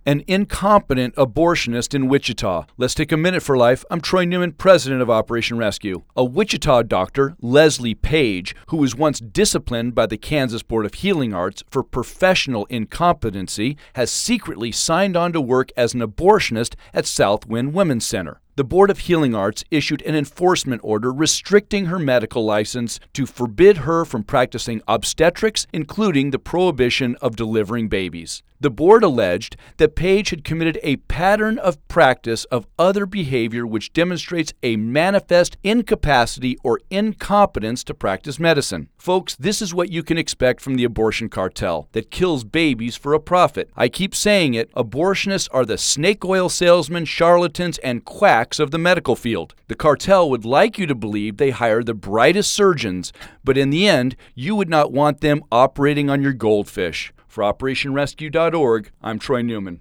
an incompetent abortionist in Wichita. Let's take a minute for life. I'm Troy Newman, president of Operation Rescue. A Wichita doctor, Leslie Page, who was once disciplined by the Kansas Board of Healing Arts for professional incompetency, has secretly signed on to work as an abortionist at Southwind Women's Center. The Board of Healing Arts issued an enforcement order restricting her medical license to forbid her from practicing obstetrics, including the prohibition of delivering babies. The board alleged that Page had committed a pattern of practice of other behavior which demonstrates a manifest incapacity or incompetence to practice medicine. Folks, this is what you can expect from the abortion cartel that kills babies for a profit. I keep saying it, abortionists are the snake oil salesmen, charlatans, and quacks of the medical field. The cartel would like you to believe they hire the brightest surgeons, but in the end, you would not want them operating on your goldfish. For OperationRescue.org, I'm Troy Newman.